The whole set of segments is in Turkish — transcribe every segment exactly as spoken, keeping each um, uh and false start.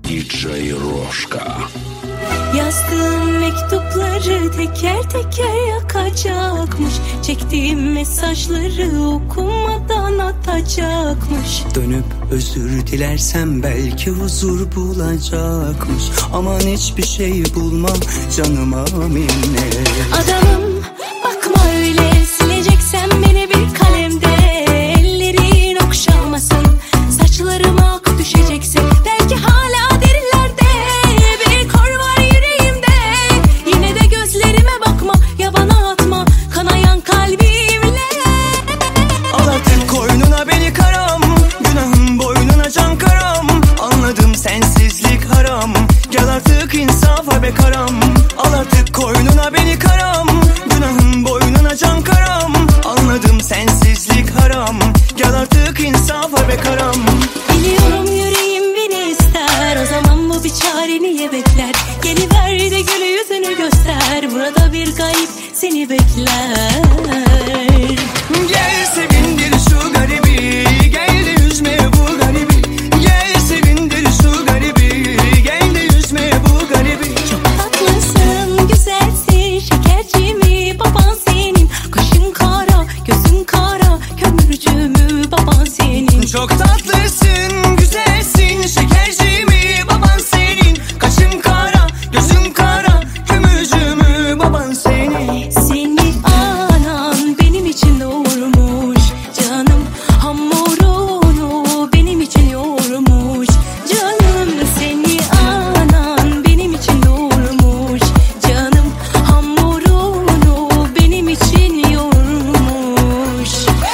ди джей Рожка. Yazdığım mektupları teker teker yakacakmış. Çektiğim mesajları okumadan atacakmış. Dönüp özür dilersem belki huzur bulacakmış. Aman hiçbir şey bulmam canıma minnet. Adamım bakma öyle, sileceksen beni bir kalemde. Ellerin okşamasın, saçlarıma ak düşeceksin. Belki hala derinlerde bir kor var yüreğimde. Yine de gözlerime bakma, yabana atma kanayan kalbimle. Al artık koynuna beni karam, günahın boynuna can karam. Anladım sensizlik haram, gel artık insafa be karam. Al artık koynuna beni karam, günahın boynuna can karam. Anladım sensizlik haram, gel artık insafa be karam. Biliyorum yüreğim beni ister, o zaman bu bir çare niye bekler? Geliver de gülü yüzünü göster, burada bir kayıp seni bekler. Gel sevindir şu garibi, gel de yüzme bu garibi. Gel sevindir şu garibi, gel de yüzme bu garibi. Çok tatlısın, güzelsin, şekercimi baban senin. Kaşın kara, gözün kara, kömürcü mü baban senin? Çok tatlısın, güzelsin, şekercimi baban senin. Kaşın kara, gözün kara, kömürcü mü baban senin? Seni anan benim için doğurmuş canım, hamurunu benim için yoğurmuş canım. Seni anan benim için doğurmuş canım, hamurunu benim için yoğurmuş.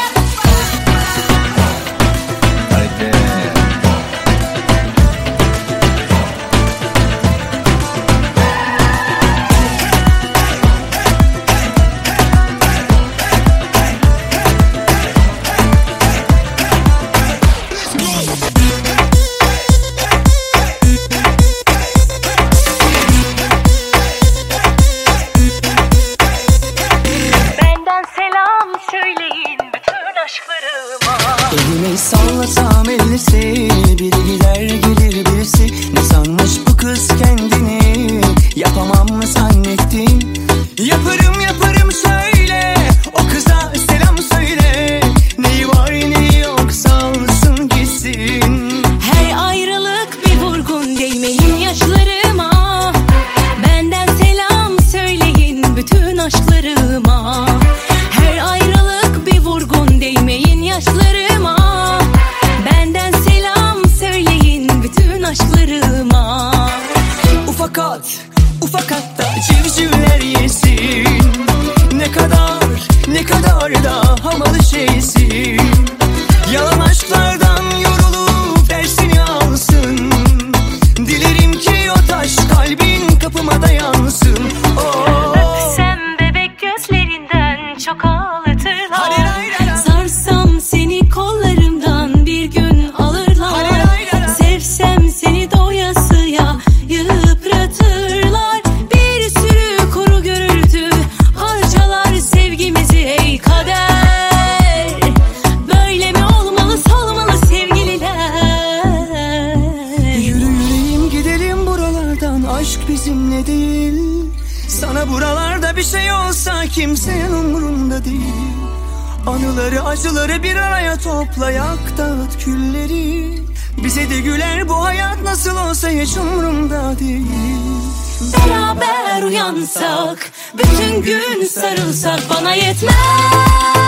Benden selam söyleyin bütün aşklarıma. Elimi sallasam ellisi, biri gider gelir birisi. Ne sanmış bu kız kendini, yapamam mı zannettin? Yaparım yaparım söyle, o kıza selam söyle. Neyi var neyi yok salsın gitsin. Her ayrılık bir vurgun, değmeyin yaşlarıma. Benden selam söyleyin bütün aşklarıma. Her ayrılık bir vurgun, değmeyin yaşlarıma. Benden selam söyleyin bütün aşklarıma. Ufakat, ufakat da civcivler yesin. Ne kadar, ne kadar da hamalı şeysin. Yalan aşklardan yorulup dersini alsın. Dilerim ki o taş kalbin kapıma dayansın. Oh. Öpsem bebek gözlerinden çok ağlatırlar. Hadi ray ray ray. Sarsam seni kollarımdan bir gün alırlar. Hadi ray ray ray. Sevsem seni doyasıya yıpratırlar. Bir sürü kuru gürültü parçalar sevgimizi ey kader. Böyle mi olmalı solmalı sevgililer? Yürü yüreğim gidelim buralardan, aşk bizimle değil. Sana buralarda bir şey olsa kimsenin umurunda değil. Anıları acıları bir araya topla, yak dağıt külleri. Bize de güler bu hayat, nasıl olsa hiç umurumda değil. Beraber uyansak, bütün gün sarılsak bana yetmez.